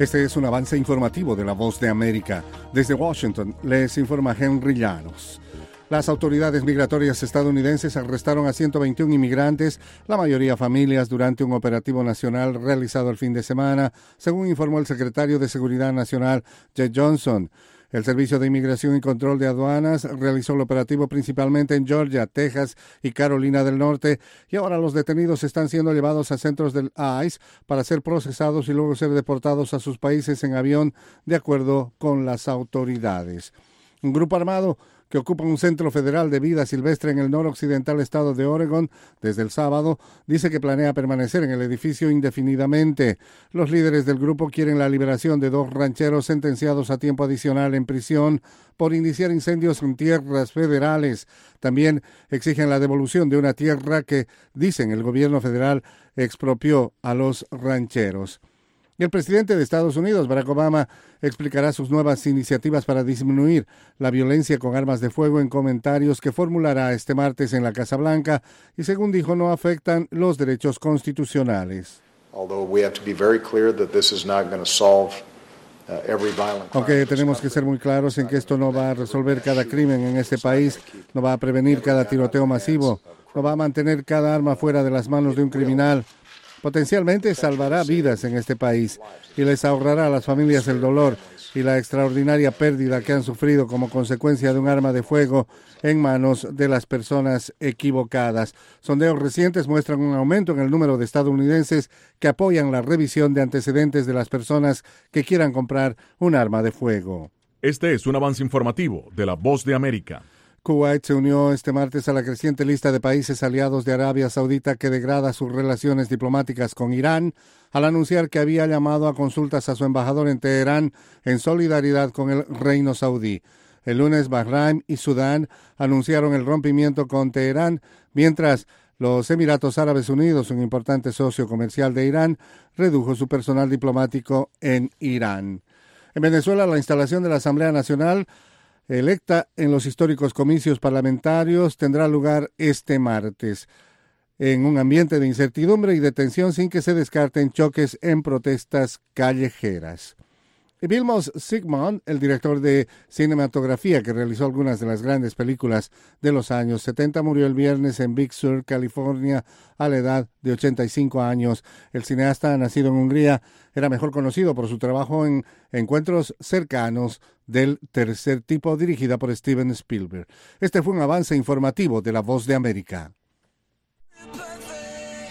Este es un avance informativo de La Voz de América. Desde Washington, les informa Henry Llanos. Las autoridades migratorias estadounidenses arrestaron a 121 inmigrantes, la mayoría familias, durante un operativo nacional realizado el fin de semana, según informó el secretario de Seguridad Nacional, Jed Johnson. El Servicio de Inmigración y Control de Aduanas realizó el operativo principalmente en Georgia, Texas y Carolina del Norte, y ahora los detenidos están siendo llevados a centros del ICE para ser procesados y luego ser deportados a sus países en avión, de acuerdo con las autoridades. Un grupo armado que ocupa un centro federal de vida silvestre en el noroccidental estado de Oregon desde el sábado, dice que planea permanecer en el edificio indefinidamente. Los líderes del grupo quieren la liberación de 2 rancheros sentenciados a tiempo adicional en prisión por iniciar incendios en tierras federales. También exigen la devolución de una tierra que, dicen, el gobierno federal expropió a los rancheros. El presidente de Estados Unidos, Barack Obama, explicará sus nuevas iniciativas para disminuir la violencia con armas de fuego en comentarios que formulará este martes en la Casa Blanca y, según dijo, no afectan los derechos constitucionales. Aunque tenemos que ser muy claros en que esto no va a resolver cada crimen en este país, no va a prevenir cada tiroteo masivo, no va a mantener cada arma fuera de las manos de un criminal. Potencialmente salvará vidas en este país y les ahorrará a las familias el dolor y la extraordinaria pérdida que han sufrido como consecuencia de un arma de fuego en manos de las personas equivocadas. Sondeos recientes muestran un aumento en el número de estadounidenses que apoyan la revisión de antecedentes de las personas que quieran comprar un arma de fuego. Este es un avance informativo de La Voz de América. Kuwait se unió este martes a la creciente lista de países aliados de Arabia Saudita que degrada sus relaciones diplomáticas con Irán, al anunciar que había llamado a consultas a su embajador en Teherán en solidaridad con el reino saudí. El lunes, Bahrein y Sudán anunciaron el rompimiento con Teherán, mientras los Emiratos Árabes Unidos, un importante socio comercial de Irán, redujo su personal diplomático en Irán. En Venezuela, la instalación de la Asamblea Nacional electa en los históricos comicios parlamentarios tendrá lugar este martes, en un ambiente de incertidumbre y de tensión sin que se descarten choques en protestas callejeras. Vilmos Zsigmond, el director de cinematografía que realizó algunas de las grandes películas de los años 70, murió el viernes en Big Sur, California, a la edad de 85 años. El cineasta, nacido en Hungría, era mejor conocido por su trabajo en Encuentros cercanos del tercer tipo, dirigida por Steven Spielberg. Este fue un avance informativo de La Voz de América.